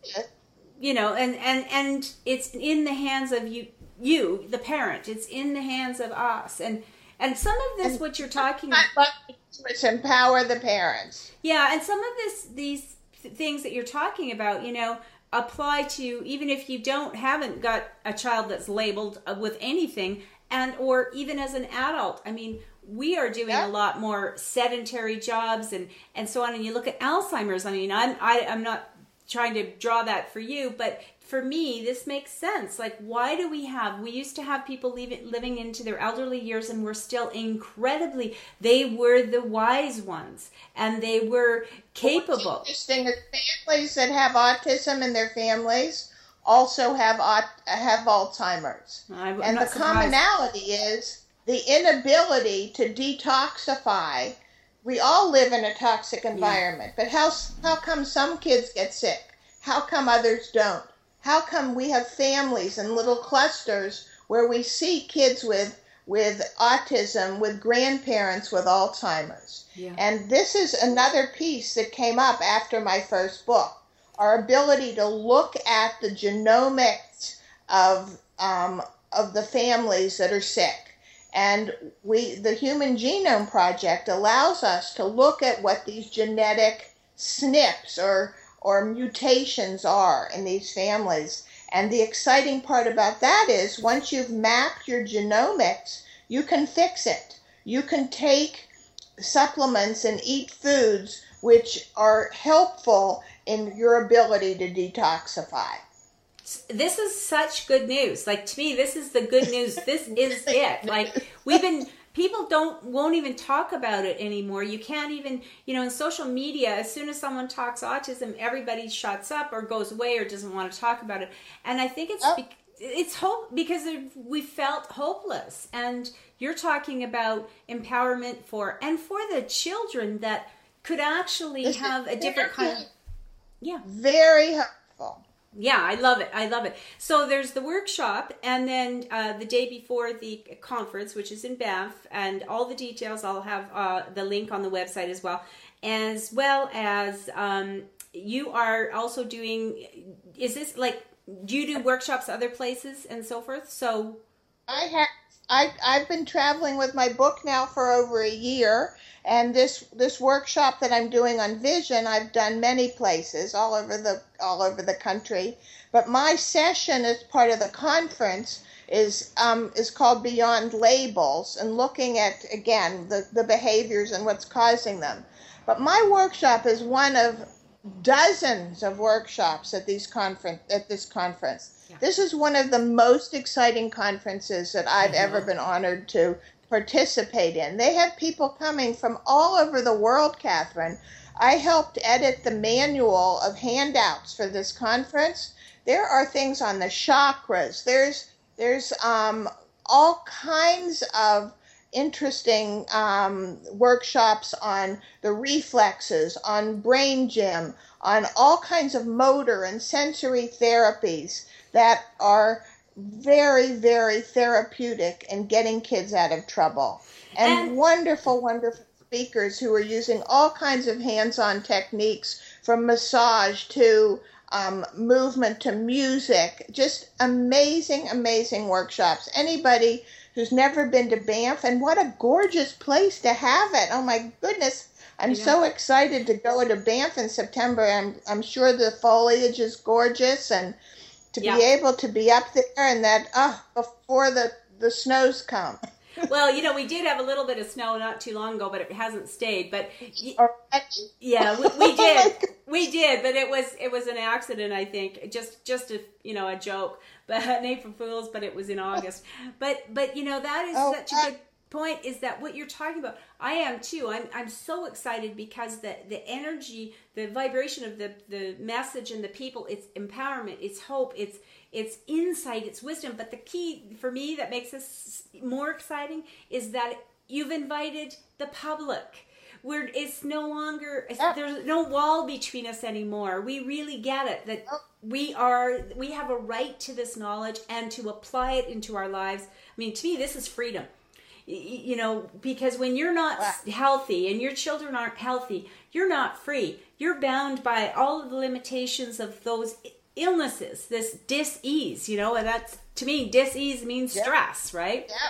you know, and, and and it's in the hands of you, you, the parent. It's in the hands of us, and and some of this, what you're talking about. It's empower the parents. Yeah, and some of this, these th- things that you're talking about, you know, apply to even if you don't haven't got a child that's labeled with anything, and or even as an adult. I mean, we are doing yeah. a lot more sedentary jobs and and so on. And you look at Alzheimer's. I mean, I'm I, I'm not trying to draw that for you, but for me, this makes sense. Like, why do we have, we used to have people leave it, living into their elderly years, and we're still incredibly, they were the wise ones, and they were capable. What's interesting is families that have autism in their families also have have Alzheimer's. I'm and the surprised. Commonality is the inability to detoxify. We all live in a toxic environment, yeah. but how how come some kids get sick? How come others don't? How come we have families and little clusters where we see kids with with autism, with grandparents with Alzheimer's? Yeah. And this is another piece that came up after my first book, our ability to look at the genomics of um, of the families that are sick. And we, the Human Genome Project allows us to look at what these genetic S N Ps or or mutations are in these families. And the exciting part about that is once you've mapped your genomics, you can fix it. You can take supplements and eat foods which are helpful in your ability to detoxify. This is such good news. Like, to me, this is the good news. This is it. Like, we've been... People don't won't even talk about it anymore. You can't even, you know, in social media, as soon as someone talks autism, everybody shuts up or goes away or doesn't want to talk about it. And I think it's oh. it's hope because we felt hopeless. And you're talking about empowerment for and for the children that could actually this have a different kind of yeah very helpful. Yeah, I love it. I love it. So there's the workshop, and then uh, the day before the conference, which is in Banff, and all the details, I'll have uh, the link on the website as well, as well as um, you are also doing, is this like, do you do workshops other places and so forth? So I have, I, I've been traveling with my book now for over a year. And this this workshop that I'm doing on vision, I've done many places all over the all over the country. But my session as part of the conference is um, is called Beyond Labels, and looking at again the, the behaviors and what's causing them. But my workshop is one of dozens of workshops at these conference at this conference. Yeah. This is one of the most exciting conferences that I've mm-hmm. ever been honored to participate in. They have people coming from all over the world, Catherine. I helped edit the manual of handouts for this conference. There are things on the chakras. There's there's um, all kinds of interesting um, workshops on the reflexes, on brain gym, on all kinds of motor and sensory therapies that are very, very therapeutic in getting kids out of trouble. And, and wonderful, wonderful speakers who are using all kinds of hands-on techniques, from massage to um, movement to music. Just amazing, amazing workshops. Anybody who's never been to Banff, and what a gorgeous place to have it. Oh my goodness. I'm yeah. so excited to go to Banff in September. I'm, I'm sure the foliage is gorgeous, and to yeah. be able to be up there and that, uh, before the, the snows come. Well, you know, we did have a little bit of snow not too long ago, but it hasn't stayed. But yeah, we, we did, we did, but it was it was an accident, I think, just just a you know a joke, but an April Fool's. But it was in August. But but you know that is oh, such a good point. Is that what you're talking about? I am too. I'm I'm so excited because the the energy, the vibration of the the message and the people. It's empowerment. It's hope. It's It's insight, it's wisdom. But the key for me that makes this more exciting is that you've invited the public. Where it's no longer, it's, yeah. there's no wall between us anymore. We really get it, that we are, we have a right to this knowledge and to apply it into our lives. I mean, to me, this is freedom. You know, because when you're not healthy and your children aren't healthy, you're not free. You're bound by all of the limitations of those illnesses, this dis-ease, you know, and that's, to me, dis-ease means yep. stress, right? Yeah.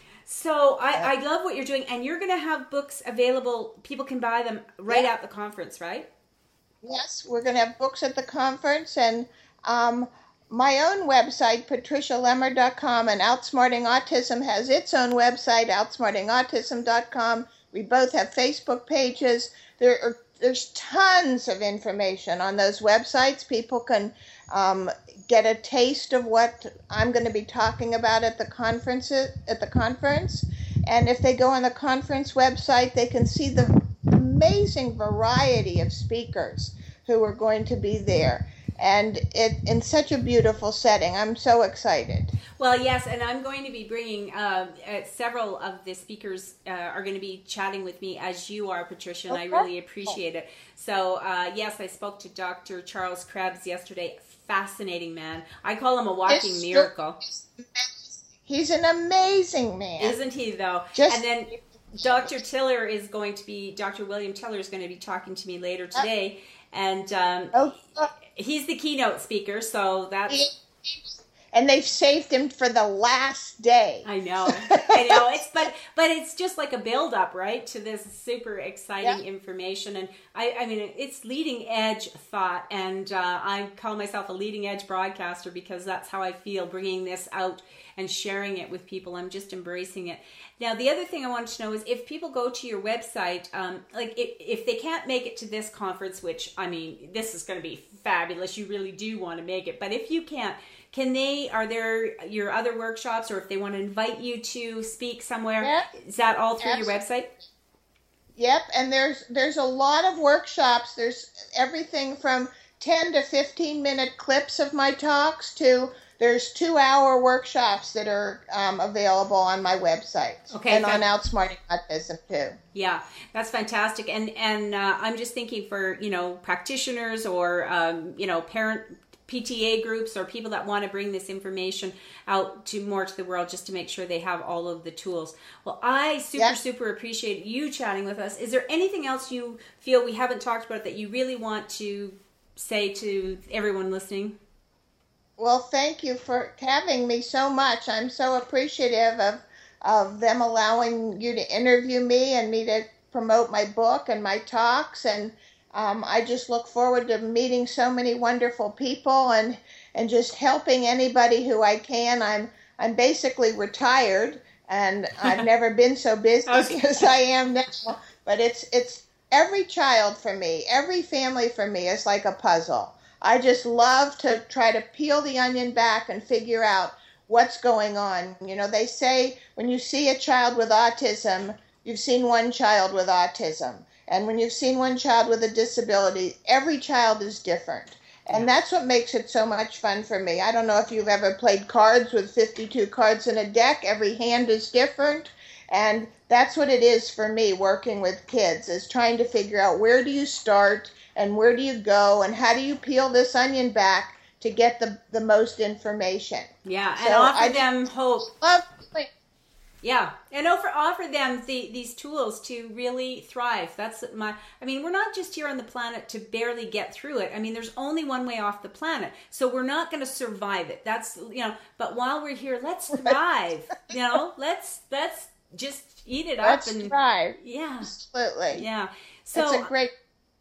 So I, yep. I love what you're doing, and you're going to have books available. People can buy them right yep. at the conference, right? Yes, we're going to have books at the conference, and um, my own website, patricia lemmer dot com, and Outsmarting Autism has its own website, outsmarting autism dot com. We both have Facebook pages. There are There's tons of information on those websites. People can um, get a taste of what I'm going to be talking about at the conference. At the conference, and if they go on the conference website, they can see the amazing variety of speakers who are going to be there, and it in such a beautiful setting. I'm so excited. Well, yes, and I'm going to be bringing uh, uh, several of the speakers uh, are going to be chatting with me as you are, Patricia, and okay. I really appreciate it. So, uh, yes, I spoke to Doctor Charles Krebs yesterday. Fascinating man. I call him a walking it's miracle. He's an amazing man. Isn't he, though? Just, and then Doctor Tiller is going to be, Doctor William Tiller is going to be talking to me later today, and um, oh, he's the keynote speaker, so that's... And they've saved him for the last day. I know, I know. It's but but it's just like a build up, right, to this super exciting yeah. information. And I, I mean, it's leading edge thought, and uh, I call myself a leading edge broadcaster because that's how I feel, bringing this out and sharing it with people. I'm just embracing it. Now, the other thing I wanted to know is if people go to your website, um, like if, if they can't make it to this conference, which I mean, this is going to be fabulous. You really do want to make it, but if you can't. Can they, are there your other workshops, or if they want to invite you to speak somewhere, yep. is that all through Absolutely. Your website? Yep, and there's there's a lot of workshops. There's everything from ten to fifteen minute clips of my talks to there's two hour workshops that are um, available on my website. Okay, and on Outsmarting Autism too. Yeah, that's fantastic. And and uh, I'm just thinking for, you know, practitioners or, um, you know, parent P T A groups or people that want to bring this information out to more to the world, just to make sure they have all of the tools. Well, I super, yeah. super appreciate you chatting with us. Is there anything else you feel we haven't talked about that you really want to say to everyone listening? Well, thank you for having me so much. I'm so appreciative of, of them allowing you to interview me and me to promote my book and my talks, and Um, I just look forward to meeting so many wonderful people and, and just helping anybody who I can. I'm I'm basically retired, and I've never been so busy okay. as I am now. But it's it's every child for me, every family for me is like a puzzle. I just love to try to peel the onion back and figure out what's going on. You know, they say when you see a child with autism, you've seen one child with autism. And when you've seen one child with a disability, every child is different. And that's what makes it so much fun for me. I don't know if you've ever played cards with fifty-two cards in a deck. Every hand is different. And that's what it is for me working with kids, is trying to figure out where do you start and where do you go and how do you peel this onion back to get the, the most information. Yeah, and so offer I them hope. Love Yeah, and offer offer them the, these tools to really thrive. That's my. I mean, we're not just here on the planet to barely get through it. I mean, there's only one way off the planet, so we're not going to survive it. That's you know. But while we're here, let's thrive. You know, let's let's just eat it let's up and thrive. Yeah, absolutely. Yeah. So it's a great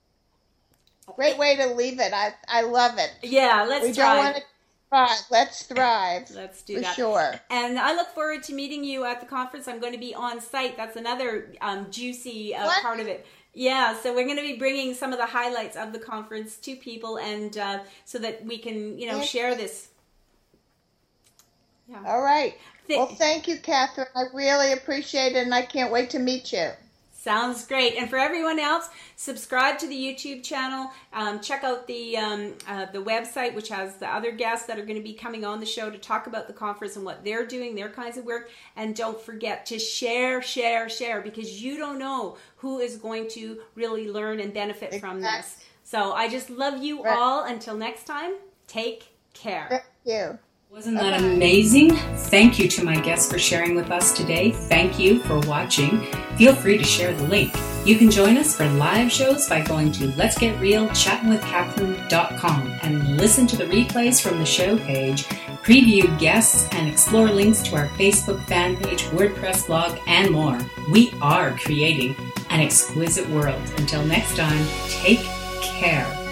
great way to leave it. I I love it. Yeah, let's we thrive. Don't want to Right, let's thrive. Let's do for that. Sure. And I look forward to meeting you at the conference. I'm going to be on site. That's another um, juicy uh, part of it. Yeah, so we're going to be bringing some of the highlights of the conference to people, and uh, so that we can, you know, yeah. share this. Yeah. All right. Th- well, thank you, Catherine. I really appreciate it, and I can't wait to meet you. Sounds great. And for everyone else, subscribe to the YouTube channel. Um, check out the um, uh, the website, which has the other guests that are going to be coming on the show to talk about the conference and what they're doing, their kinds of work. And don't forget to share, share, share, because you don't know who is going to really learn and benefit exactly. from this. So I just love you right. all. Until next time, take care. Thank you. Wasn't that amazing? Thank you to my guests for sharing with us today. Thank you for watching. Feel free to share the link. You can join us for live shows by going to lets get real chatting with catherine dot com and listen to the replays from the show page, preview guests, and explore links to our Facebook fan page, WordPress blog, and more. We are creating an exquisite world. Until next time, take care.